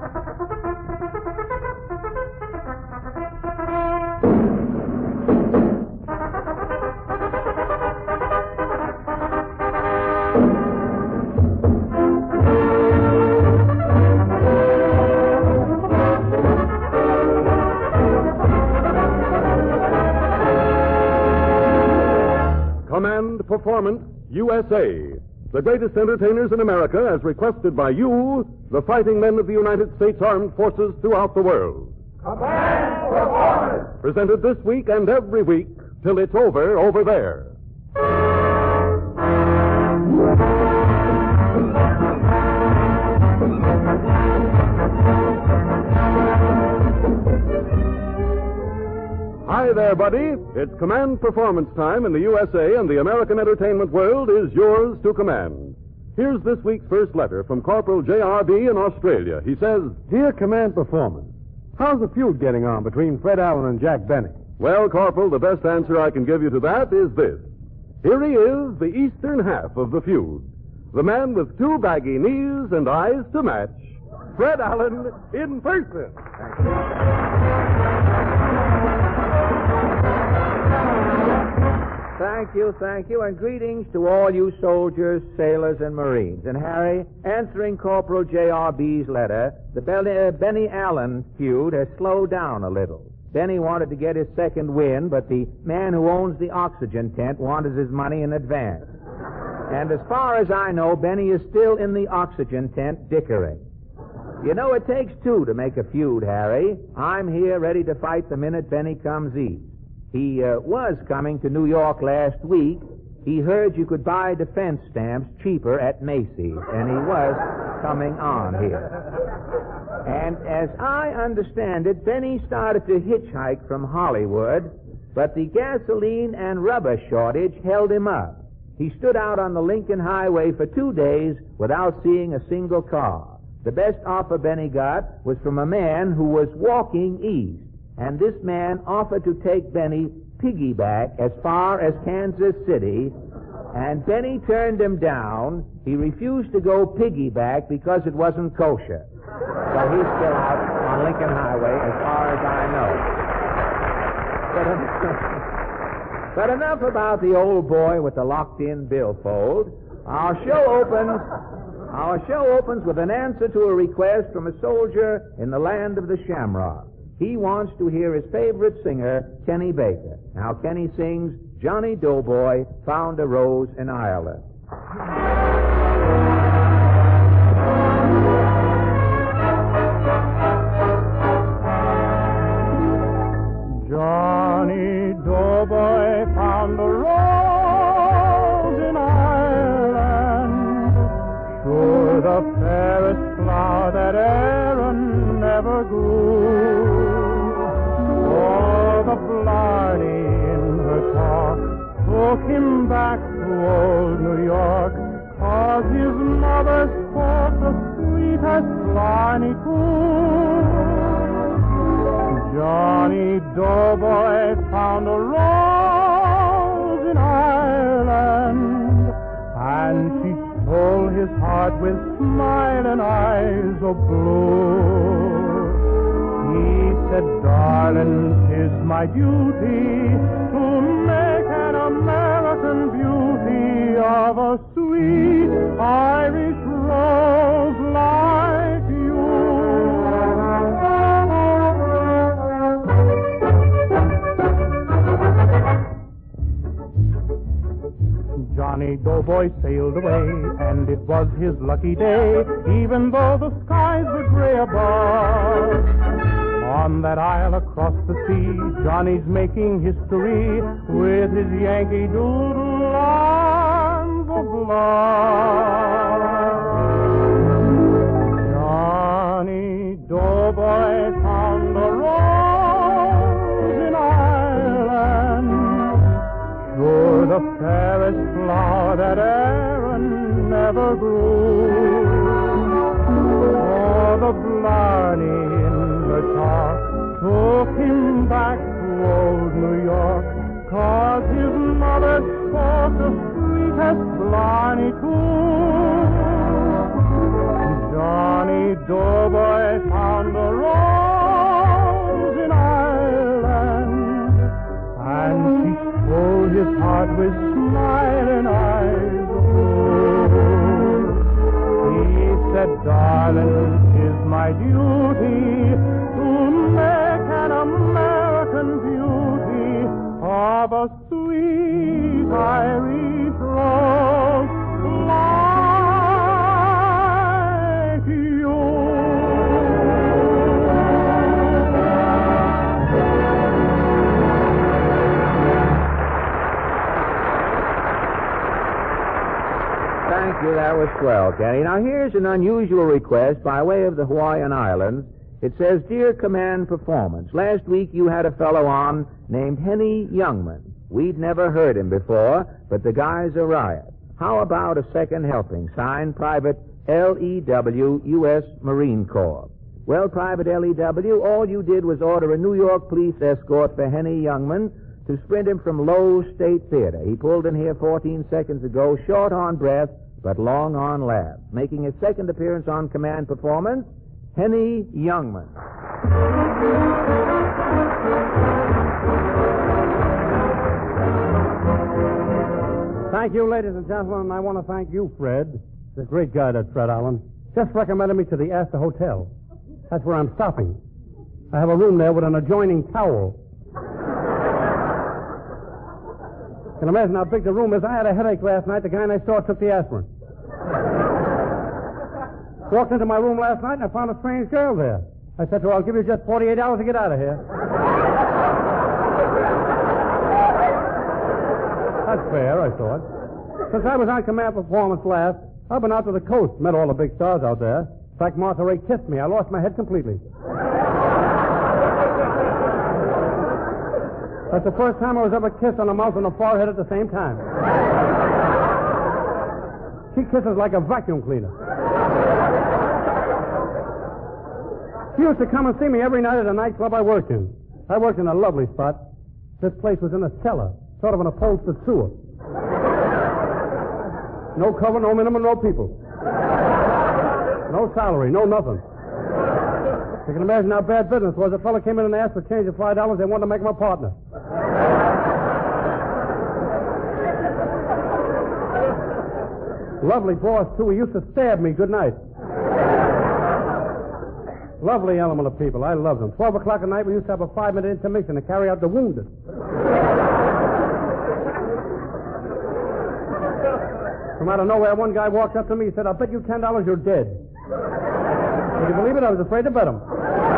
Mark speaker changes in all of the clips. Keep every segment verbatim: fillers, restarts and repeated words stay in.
Speaker 1: Command Performance U S A. The greatest entertainers in America, as requested by you, the fighting men of the United States Armed Forces throughout the world.
Speaker 2: Command Performance!
Speaker 1: Presented this week and every week till it's over, over there. Hi there, buddy. It's command performance time in the U S A, and the American entertainment world is yours to command. Here's this week's first letter from Corporal J R B in Australia. He says,
Speaker 3: Dear Command Performance, how's the feud getting on between Fred Allen and Jack Benny?
Speaker 1: Well, Corporal, the best answer I can give you to that is this. Here he is, the eastern half of the feud. The man with two baggy knees and eyes to match. Fred Allen in person.
Speaker 3: Thank you.
Speaker 4: Thank you, thank you, and greetings to all you soldiers, sailors, and Marines. And Harry, answering Corporal J R B's letter, the Benny, uh, Benny Allen feud has slowed down a little. Benny wanted to get his second win, but the man who owns the oxygen tent wanted his money in advance. And as far as I know, Benny is still in the oxygen tent dickering. You know, it takes two to make a feud, Harry. I'm here ready to fight the minute Benny comes east. He uh, was coming to New York last week. He heard you could buy defense stamps cheaper at Macy's, and he was coming on here. And as I understand it, Benny started to hitchhike from Hollywood, but the gasoline and rubber shortage held him up. He stood out on the Lincoln Highway for two days without seeing a single car. The best offer Benny got was from a man who was walking east. And this man offered to take Benny piggyback as far as Kansas City, and Benny turned him down. He refused to go piggyback because it wasn't kosher. So he's still out on Lincoln Highway as far as I know. But, but enough about the old boy with the locked-in billfold. Our show opens... Our show opens with an answer to a request from a soldier in the land of the Shamrock. He wants to hear his favorite singer, Kenny Baker. Now, Kenny sings, Johnny Doughboy Found a Rose in Ireland.
Speaker 3: Johnny Doughboy found a rose in Ireland, sure the fairest flower that Aaron ever grew. The Blarney in her talk took him back to old New York, 'cause his mother spoke the sweetest Blarney too. Johnny Doughboy found a rose in Ireland, and she stole his heart with smiling eyes of blue. He said, darling, 'tis my duty to make an American beauty of a sweet Irish rose like you. Johnny Doughboy sailed away, and it was his lucky day, even though the skies were gray above. On that isle across the sea, Johnny's making history with his Yankee Doodle arms of love. Johnny Doughboy found a rose in Ireland, sure the fairest flower that Aaron ever grew. Oh, the Blarney talk took him back to old New York, 'cause his mother spoke the sweetest Blarney too. Johnny Doughboy I found a rose in Ireland, and she stole his heart with smiling eyes. Oh, he said, darling, 'tis my duty to make an American beauty of a sweet Irish rose like you.
Speaker 4: Thank you, that was swell, Kenny. Now here's an unusual request by way of the Hawaiian Islands. It says, Dear Command Performance, last week you had a fellow on named Henny Youngman. We'd never heard him before, but the guy's a riot. How about a second helping? Signed, Private L E W, U S Marine Corps. Well, Private L E W, all you did was order a New York police escort for Henny Youngman to sprint him from Lowe's State Theater. He pulled in here fourteen seconds ago, short on breath, but long on laughs. Making his second appearance on Command Performance, Henny Youngman.
Speaker 3: Thank you, ladies and gentlemen, and I want to thank you, Fred, the great guy, that Fred Allen. Just recommended me to the Astor Hotel. That's where I'm stopping. I have a room there with an adjoining towel. You can imagine how big the room is. I had a headache last night. The guy next door took the aspirin. Walked into my room last night and I found a strange girl there. I said to her, I'll give you just forty-eight hours to get out of here. That's fair, I thought. Since I was on Command Performance last, I've been out to the coast, met all the big stars out there. In fact, Martha Ray kissed me. I lost my head completely. That's the first time I was ever kissed on the mouth and the forehead at the same time. She kisses like a vacuum cleaner. She used to come and see me every night at a nightclub I worked in. I worked in a lovely spot. This place was in a cellar, sort of an upholstered sewer. No cover, no minimum, no people. No salary, no nothing. You can imagine how bad business was. A fellow came in and asked for change of five dollars. They wanted to make him a partner. Lovely boss, too. He used to stab me good night. Lovely element of people. I loved them. Twelve o'clock at night, we used to have a five-minute intermission to carry out the wounded. From out of nowhere, one guy walked up to me. He said, I'll bet you ten dollars you're dead. Would you believe it? I was afraid to bet him.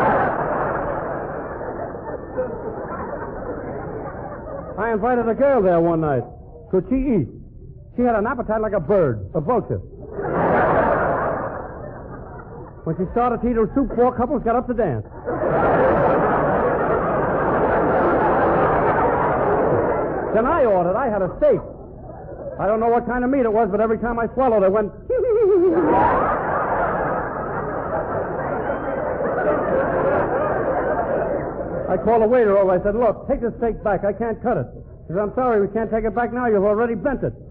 Speaker 3: I invited a girl there one night. Could she eat? She had an appetite like a bird, a vulture. When she started to eat her soup, four couples got up to dance. Then I ordered. I had a steak. I don't know what kind of meat it was, but every time I swallowed, it went... I called the waiter over. I said, look, take the steak back. I can't cut it. He said, I'm sorry, we can't take it back now. You've already bent it.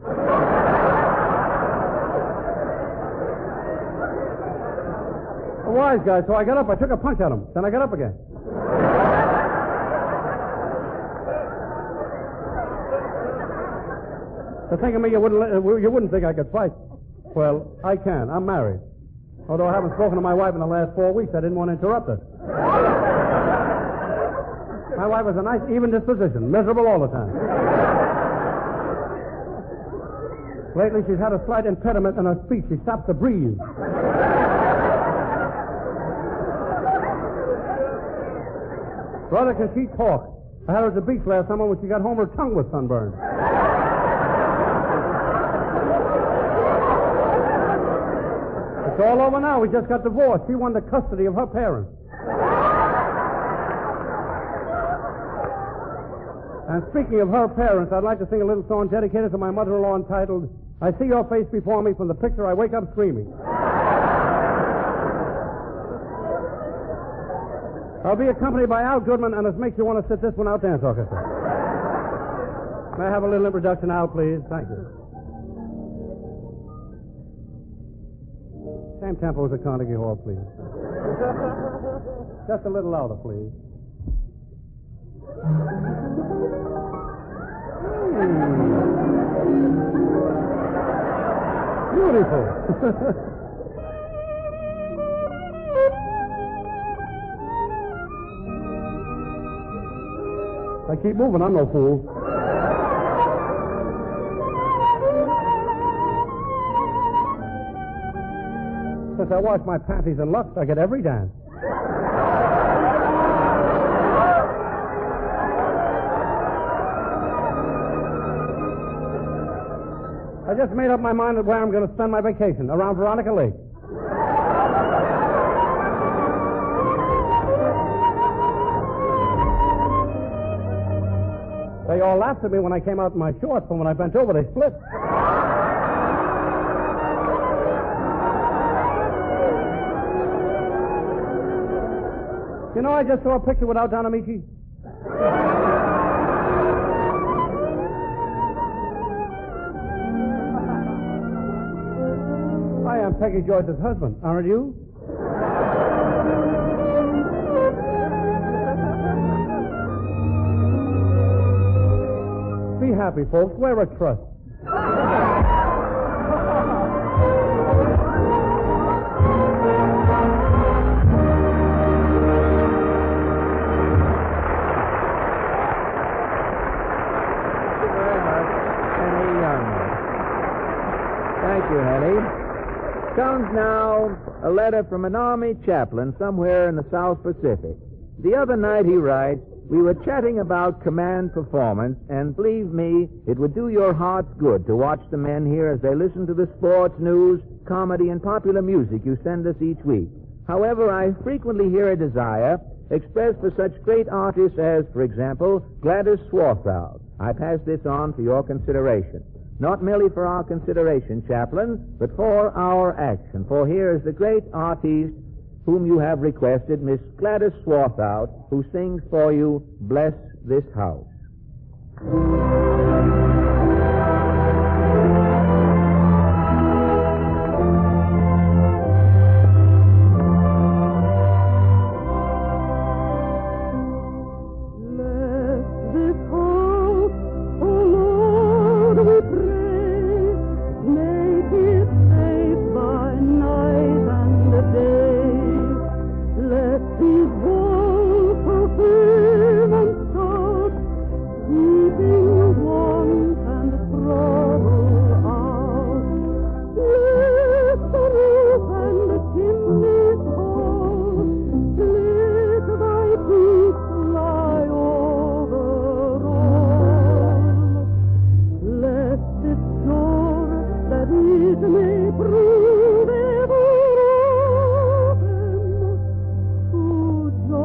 Speaker 3: A wise guy, so I got up. I took a punch at him. Then I got up again. To think of me, you wouldn't, you wouldn't think I could fight. Well, I can. I'm married. Although I haven't spoken to my wife in the last four weeks, I didn't want to interrupt her. My wife was a nice, even disposition, miserable all the time. Lately, she's had a slight impediment in her speech. She stops to breathe. Brother, can she talk? I had her at the beach last summer when she got home, her tongue was sunburned. It's all over now. We just got divorced. She won the custody of her parents. And speaking of her parents, I'd like to sing a little song dedicated to my mother-in-law entitled, I See Your Face Before Me. From the picture, I wake up screaming. I'll be accompanied by Al Goodman, and it makes you want to sit this one out, dance orchestra. May I have a little introduction, Al, please? Thank you. Same tempo as the Carnegie Hall, please. Just a little louder, please. Mm. Beautiful. I keep moving, I'm no fool. Since I wash my panties in Lux, I get every dance. I just made up my mind at where I'm going to spend my vacation, around Veronica Lake. They all laughed at me when I came out in my shorts, but when I bent over, they split. You know, I just saw a picture without Don Amici. I am Peggy Joyce's husband, aren't you? Be happy, folks. Wear a trust.
Speaker 4: Thank you, Henny. Comes now a letter from an Army chaplain somewhere in the South Pacific. The other night, he writes, we were chatting about command performance, and believe me, it would do your hearts good to watch the men here as they listen to the sports, news, comedy, and popular music you send us each week. However, I frequently hear a desire expressed for such great artists as, for example, Gladys Swarthout. I pass this on for your consideration. Not merely for our consideration, chaplain, but for our action. For here is the great artiste whom you have requested, Miss Gladys Swarthout, who sings for you, Bless This House.
Speaker 5: Joy.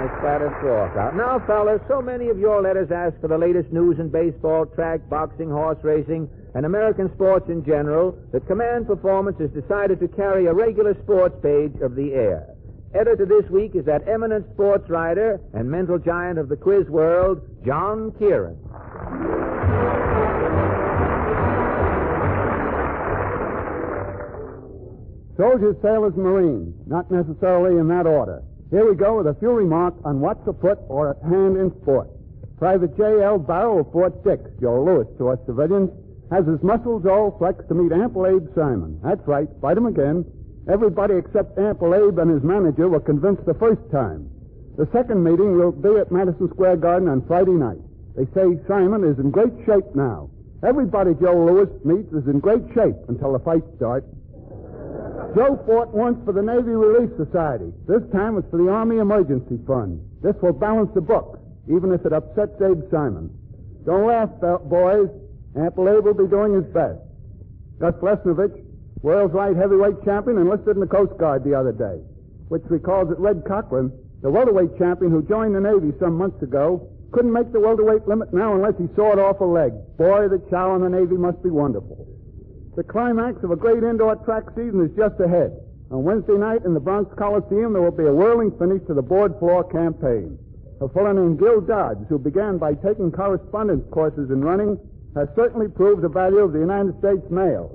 Speaker 4: McSpadden's walkout. Now, fellas, so many of your letters ask for the latest news in baseball, track, boxing, horse racing, and American sports in general that Command Performance has decided to carry a regular sports page of the air. Editor this week is that eminent sports writer and mental giant of the quiz world, John Kieran.
Speaker 5: Soldiers, sailors, Marines, not necessarily in that order. Here we go with a few remarks on what's afoot or at hand in sport. Private J L Barrow of Fort Dix, Joe Louis to us civilians, has his muscles all flexed to meet Ample Abe Simon. That's right, fight him again. Everybody except Ample Abe and his manager were convinced the first time. The second meeting will be at Madison Square Garden on Friday night. They say Simon is in great shape now. Everybody Joe Louis meets is in great shape until the fight starts. Joe fought once for the Navy Relief Society. This time it's for the Army Emergency Fund. This will balance the books, even if it upsets Abe Simon. Don't laugh, boys. Ample Abe will be doing his best. Gus Lesnovich, world's light heavyweight champion, enlisted in the Coast Guard the other day, which recalls that Red Cochran, the welterweight champion who joined the Navy some months ago, couldn't make the welterweight limit now unless he sawed off a leg. Boy, the chow in the Navy must be wonderful. The climax of a great indoor track season is just ahead. On Wednesday night in the Bronx Coliseum, there will be a whirling finish to the board floor campaign. A fellow named Gil Dodds, who began by taking correspondence courses in running, has certainly proved the value of the United States mails.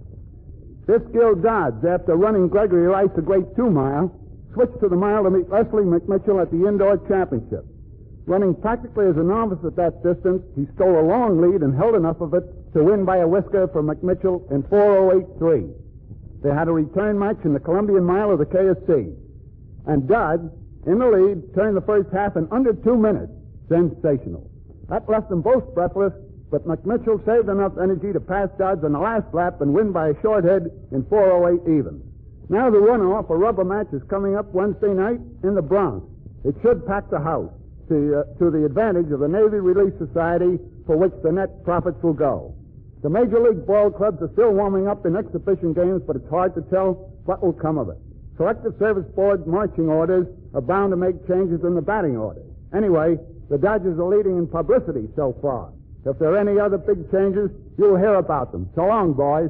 Speaker 5: This Gil Dodds, after running Gregory Rice a great two-mile, switched to the mile to meet Leslie McMitchell at the indoor championship. Running practically as a novice at that distance, he stole a long lead and held enough of it to win by a whisker for McMitchell in four oh eight three. They had a return match in the Columbian Mile of the K S C. And Dodds, in the lead, turned the first half in under two minutes. Sensational. That left them both breathless, but McMitchell saved enough energy to pass Dodds on the last lap and win by a short head in four oh eight even. Now the runoff, a rubber match, is coming up Wednesday night in the Bronx. It should pack the house to, uh, to the advantage of the Navy Relief Society, for which the net profits will go. The Major League ball clubs are still warming up in exhibition games, but it's hard to tell what will come of it. Selective Service Board marching orders are bound to make changes in the batting orders. Anyway, the Dodgers are leading in publicity so far. If there are any other big changes, you'll hear about them. So long, boys.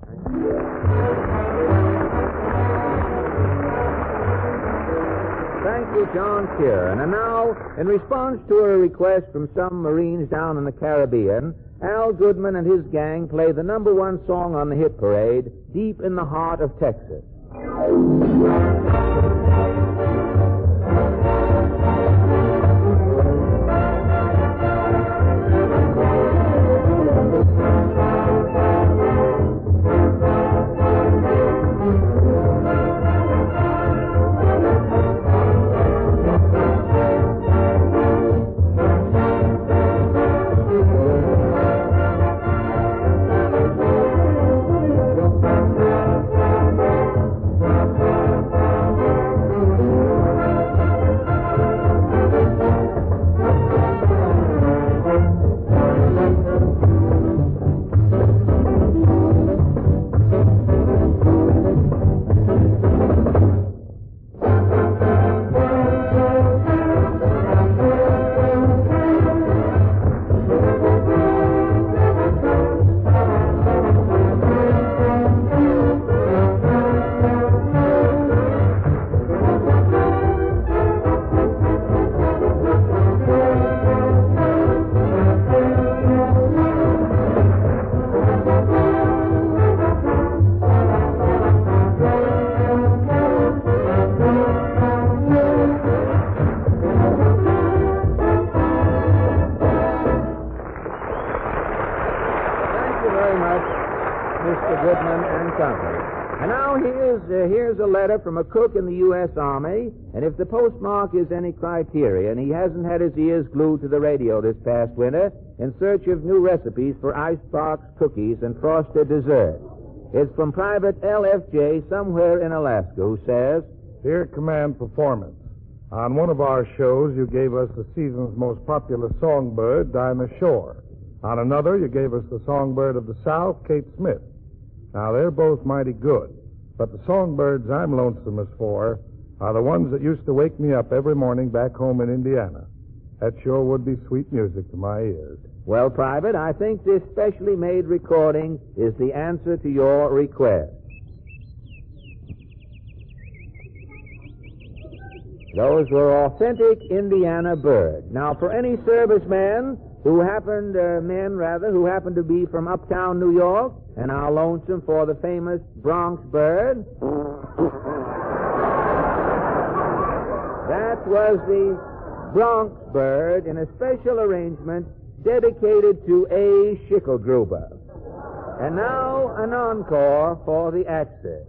Speaker 4: Thank you, John Kieran. And now, in response to a request from some Marines down in the Caribbean, Al Goodman and his gang play the number one song on the hit parade, Deep in the Heart of Texas. And now here's, uh, here's a letter from a cook in the U S Army, and if the postmark is any criterion, he hasn't had his ears glued to the radio this past winter in search of new recipes for icebox cookies and frosted desserts. It's from Private L F J somewhere in Alaska, who says,
Speaker 6: Dear Command Performance, on one of our shows you gave us the season's most popular songbird, Dinah Shore. On another you gave us the songbird of the South, Kate Smith. Now, they're both mighty good, but the songbirds I'm lonesomest for are the ones that used to wake me up every morning back home in Indiana. That sure would be sweet music to my ears.
Speaker 4: Well, Private, I think this specially made recording is the answer to your request. Those were authentic Indiana birds. Now, for any servicemen who happened, uh, men rather, who happened to be from uptown New York and are lonesome for the famous Bronx bird, that was the Bronx bird in a special arrangement dedicated to A. Schickelgruber. And now an encore for the Axis.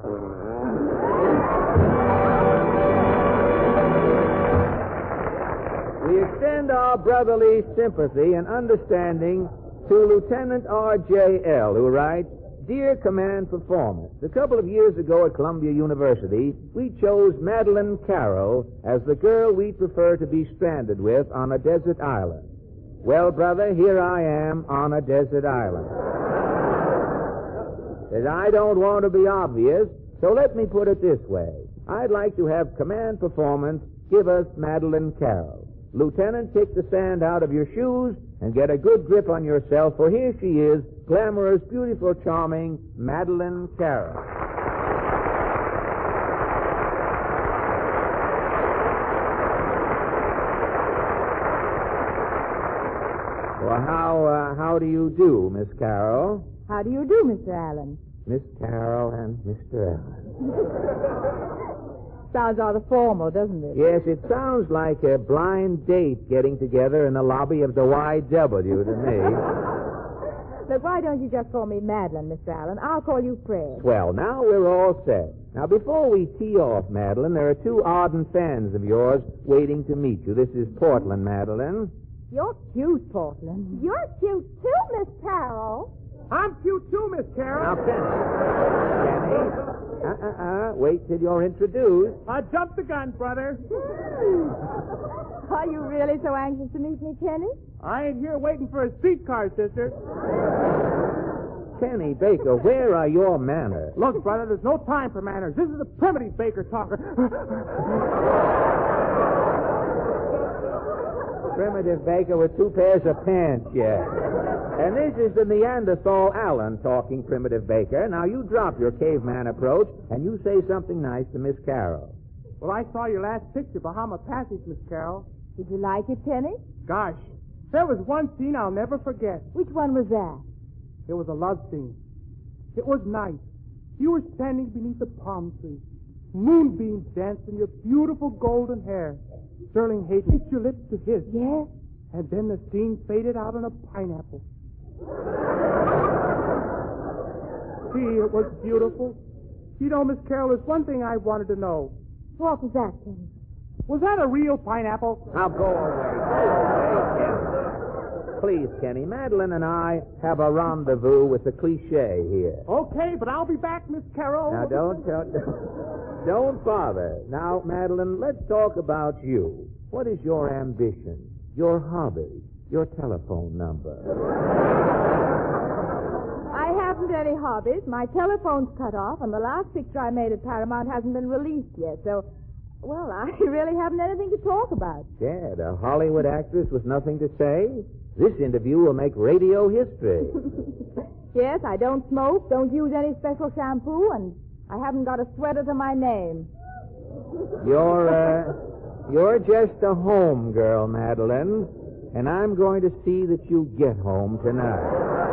Speaker 4: We extend our brotherly sympathy and understanding to Lieutenant R J L, who writes, Dear Command Performance, a couple of years ago at Columbia University, we chose Madeleine Carroll as the girl we prefer to be stranded with on a desert island. Well, brother, here I am on a desert island. As I don't want to be obvious, so let me put it this way. I'd like to have Command Performance give us Madeleine Carroll. Lieutenant, kick the sand out of your shoes and get a good grip on yourself, for here she is, glamorous, beautiful, charming Madeleine Carroll. Well, how uh, how do you do, Miss Carroll?
Speaker 7: How do you do, Mister Allen?
Speaker 4: Miss Carroll and Mister Allen.
Speaker 7: Sounds rather formal, doesn't it?
Speaker 4: Yes, it sounds like a blind date getting together in the lobby of the Y W to me.
Speaker 7: Look, why don't you just call me Madeline, Mister Allen? I'll call you Fred.
Speaker 4: Well, now we're all set. Now, before we tee off, Madeline, there are two ardent fans of yours waiting to meet you. This is Portland, Madeline.
Speaker 7: You're cute, Portland.
Speaker 8: You're cute too, Miss Carroll.
Speaker 3: I'm cute too, Miss Carroll.
Speaker 4: Now, Penny. Penny. Uh-uh-uh. Wait till you're introduced.
Speaker 3: I jumped the gun, brother.
Speaker 7: Are you really so anxious to meet me, Kenny?
Speaker 3: I ain't here waiting for a streetcar, sister.
Speaker 4: Kenny Baker, where are your manners?
Speaker 3: Look, brother, there's no time for manners. This is the primitive Baker talker.
Speaker 4: Primitive Baker with two pairs of pants, yes. And this is the Neanderthal Allen talking, Primitive Baker. Now, you drop your caveman approach, and you say something nice to Miss Carroll.
Speaker 3: Well, I saw your last picture, Bahama Passage, Miss Carroll.
Speaker 7: Did you like it, Kenny?
Speaker 3: Gosh, there was one scene I'll never forget.
Speaker 7: Which one was that?
Speaker 3: It was a love scene. It was night. You were standing beneath a palm tree. Moonbeams danced in your beautiful golden hair. Sterling Hayden kissed your lips to his.
Speaker 7: Yes.
Speaker 3: And then the scene faded out on a pineapple. Gee, it was beautiful. You know, Miss Carroll, there's one thing I wanted to know.
Speaker 7: What was that, Kenny?
Speaker 3: Was that a real pineapple?
Speaker 4: Now go away. Go away, Kenny. Please, Kenny, Madeline and I have a rendezvous with the cliche here.
Speaker 3: Okay, but I'll be back, Miss Carroll.
Speaker 4: Now, don't, don't, don't bother. Now, Madeline, let's talk about you. What is your ambition, your hobby, your telephone number?
Speaker 7: I haven't any hobbies. My telephone's cut off, and the last picture I made at Paramount hasn't been released yet, so... Well, I really haven't anything to talk about.
Speaker 4: Yeah, a Hollywood actress with nothing to say? This interview will make radio history.
Speaker 7: Yes, I don't smoke, don't use any special shampoo, and I haven't got a sweater to my name.
Speaker 4: You're, uh, you're just a home girl, Madeline, and I'm going to see that you get home tonight.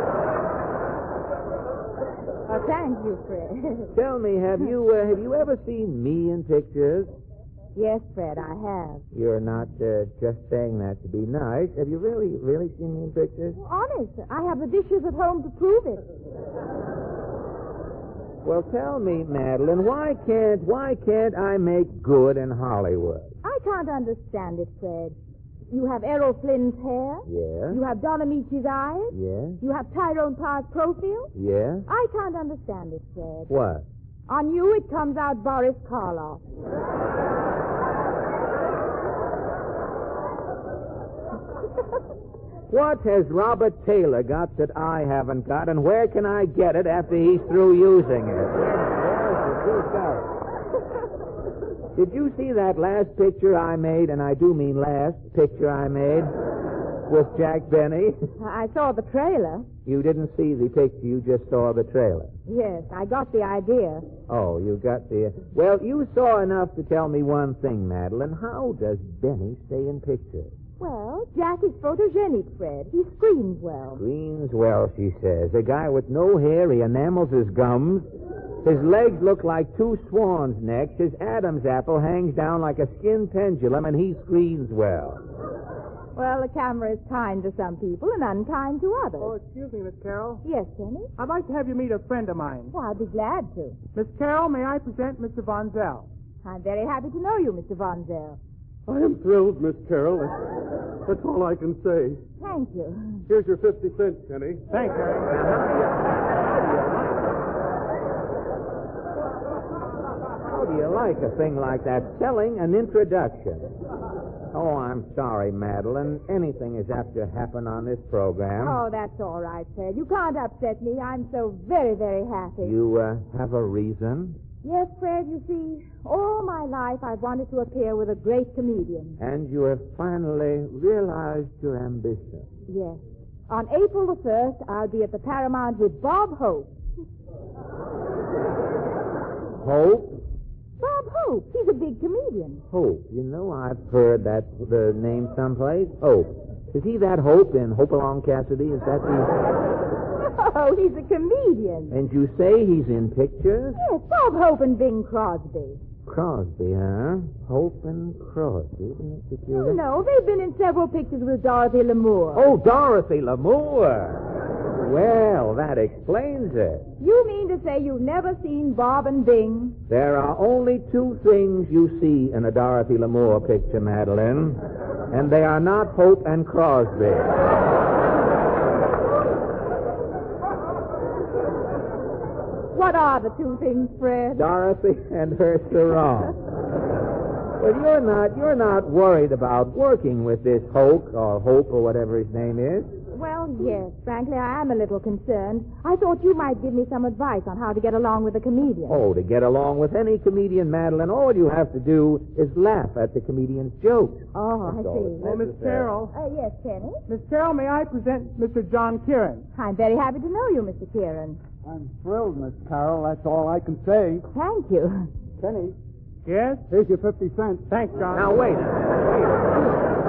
Speaker 7: Oh, thank you, Fred.
Speaker 4: Tell me, have you, uh, have you ever seen me in pictures?
Speaker 7: Yes, Fred, I have.
Speaker 4: You're not uh, just saying that to be nice. Have you really, really seen me in pictures?
Speaker 7: Honest, I have the dishes at home to prove it.
Speaker 4: Well, tell me, Madeline, why can't, why can't I make good in Hollywood?
Speaker 7: I can't understand it, Fred. You have Errol Flynn's hair.
Speaker 4: Yes.
Speaker 7: You have Don Amici's eyes.
Speaker 4: Yes.
Speaker 7: You have Tyrone Parr's profile.
Speaker 4: Yes.
Speaker 7: I can't understand it, Fred.
Speaker 4: What?
Speaker 7: On you, it comes out Boris Karloff.
Speaker 4: What has Robert Taylor got that I haven't got, and where can I get it after he's through using it? Did you see that last picture I made, and I do mean last picture I made, with Jack Benny?
Speaker 7: I saw the trailer.
Speaker 4: You didn't see the picture, you just saw the trailer.
Speaker 7: Yes, I got the idea.
Speaker 4: Oh, you got the... Well, you saw enough to tell me one thing, Madeline. How does Benny stay in pictures?
Speaker 7: Well, Jack is photogenic, Fred. He screens well.
Speaker 4: Screens well, she says. A guy with no hair, he enamels his gums. His legs look like two swans' necks. His Adam's apple hangs down like a skin pendulum, and he screens well.
Speaker 7: Well, the camera is kind to some people and unkind to others.
Speaker 3: Oh, excuse me, Miss Carroll.
Speaker 7: Yes, Kenny?
Speaker 3: I'd like to have you meet a friend of mine.
Speaker 7: Well, I'll be glad to.
Speaker 3: Miss Carroll, may I present Mister Von Zell?
Speaker 7: I'm very happy to know you, Mister Von Zell.
Speaker 1: I am thrilled, Miss Carroll. That's, that's all I can say.
Speaker 7: Thank you.
Speaker 1: Here's your fifty cents, Kenny.
Speaker 3: Thanks, Harry.
Speaker 4: How do you like a thing like that? Selling an introduction. Oh, I'm sorry, Madeline. Anything is apt to happen on this program.
Speaker 7: Oh, that's all right, Fred. You can't upset me. I'm so very, very happy.
Speaker 4: You uh, have a reason?
Speaker 7: Yes, Fred, you see, all my life I've wanted to appear with a great comedian.
Speaker 4: And you have finally realized your ambition.
Speaker 7: Yes. On April the first, I'll be at the Paramount with Bob Hope.
Speaker 4: Hope?
Speaker 7: Bob Hope. He's a big comedian.
Speaker 4: Hope. You know, I've heard that the name someplace. Hope. Is he that Hope in Hope Along Cassidy? Is that the...
Speaker 7: Oh, he's a comedian.
Speaker 4: And you say he's in pictures?
Speaker 7: Yes, Bob Hope and Bing Crosby.
Speaker 4: Crosby, huh? Hope and Crosby. Isn't it peculiar?
Speaker 7: Oh, no, they've been in several pictures with Dorothy Lamour.
Speaker 4: Oh, Dorothy Lamour. Well, that explains it.
Speaker 7: You mean to say you've never seen Bob and Bing?
Speaker 4: There are only two things you see in a Dorothy Lamour picture, Madeline, and they are not Hope and Crosby.
Speaker 7: What are the two things, Fred?
Speaker 4: Dorothy and her sarong. But you're not, you're not worried about working with this Hope, or Hope, or whatever his name is.
Speaker 7: Well, yes. Frankly, I am a little concerned. I thought you might give me some advice on how to get along with a comedian.
Speaker 4: Oh, to get along with any comedian, Madeline, all you have to do is laugh at the comedian's jokes.
Speaker 7: Oh, I
Speaker 4: That's all.
Speaker 7: see.
Speaker 3: Oh, Miss Carroll.
Speaker 7: Uh, yes, Kenny?
Speaker 3: Miss Carroll, may I present Mister John Kieran?
Speaker 7: I'm very happy to know you, Mister Kieran.
Speaker 5: I'm thrilled, Miss Carroll. That's all I can say.
Speaker 7: Thank you.
Speaker 5: Kenny,
Speaker 3: Yes?
Speaker 5: here's your fifty cents.
Speaker 3: Thanks, John.
Speaker 4: Now, wait a minute. Wait a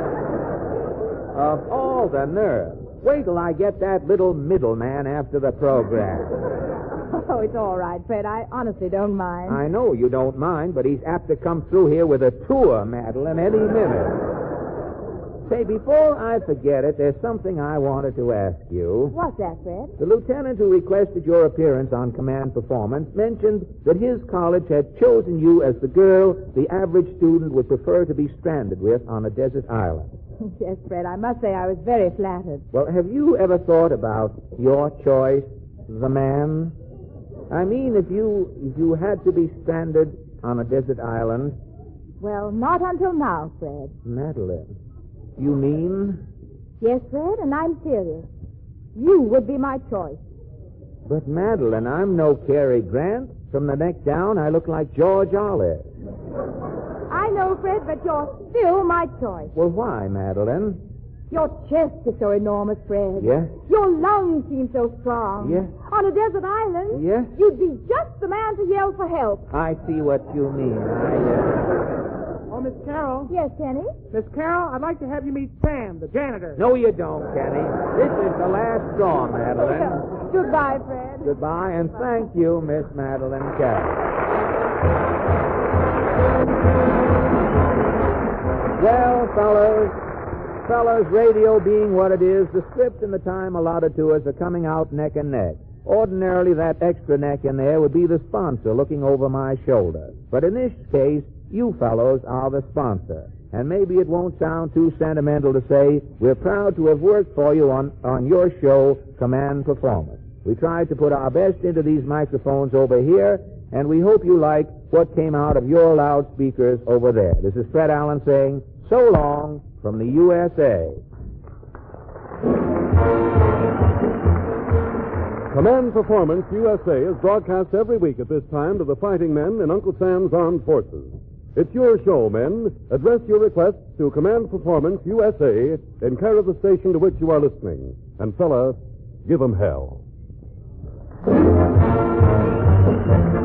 Speaker 4: minute. Of all the nerve. Wait till I get that little middleman after the program.
Speaker 7: Oh, it's all right, Fred. I honestly don't mind.
Speaker 4: I know you don't mind, but he's apt to come through here with a tour, Madeline, any minute. Say, before I forget it, there's something I wanted to ask you.
Speaker 7: What's that, Fred?
Speaker 4: The lieutenant who requested your appearance on Command Performance mentioned that his college had chosen you as the girl the average student would prefer to be stranded with on a desert island.
Speaker 7: Yes, Fred, I must say I was very flattered.
Speaker 4: Well, have you ever thought about your choice, the man? I mean, if you if you had to be stranded on a desert island...
Speaker 7: Well, not until now, Fred.
Speaker 4: Madeline, you mean...
Speaker 7: Yes, Fred, and I'm serious. You would be my choice.
Speaker 4: But, Madeline, I'm no Cary Grant. From the neck down, I look like George Olive.
Speaker 7: I know, Fred, but you're still my choice.
Speaker 4: Well, why, Madeline?
Speaker 7: Your chest is so enormous, Fred.
Speaker 4: Yes?
Speaker 7: Your lungs seem so strong.
Speaker 4: Yes?
Speaker 7: On a desert island,
Speaker 4: Yes?
Speaker 7: you'd be just the man to yell for help.
Speaker 4: I see what you mean. I, uh...
Speaker 3: Oh, Miss Carroll.
Speaker 7: Yes, Kenny?
Speaker 3: Miss Carroll, I'd like to have you meet Sam, the janitor.
Speaker 4: No, you don't, Kenny. This is the last straw, Madeline.
Speaker 7: Goodbye, Fred.
Speaker 4: Goodbye, and thank you, Miss Madeline Carroll. Well, fellas, fellas, radio being what it is, the script and the time allotted to us are coming out neck and neck. Ordinarily, that extra neck in there would be the sponsor looking over my shoulder. But in this case, you fellows are the sponsor. And maybe it won't sound too sentimental to say we're proud to have worked for you on, on your show, Command Performance. We tried to put our best into these microphones over here, and we hope you like what came out of your loudspeakers over there. This is Fred Allen saying, so long from the U S A.
Speaker 1: Command Performance U S A is broadcast every week at this time to the fighting men in Uncle Sam's Armed Forces. It's your show, men. Address your requests to Command Performance, U S A, in care of the station to which you are listening. And, fella, give 'em hell.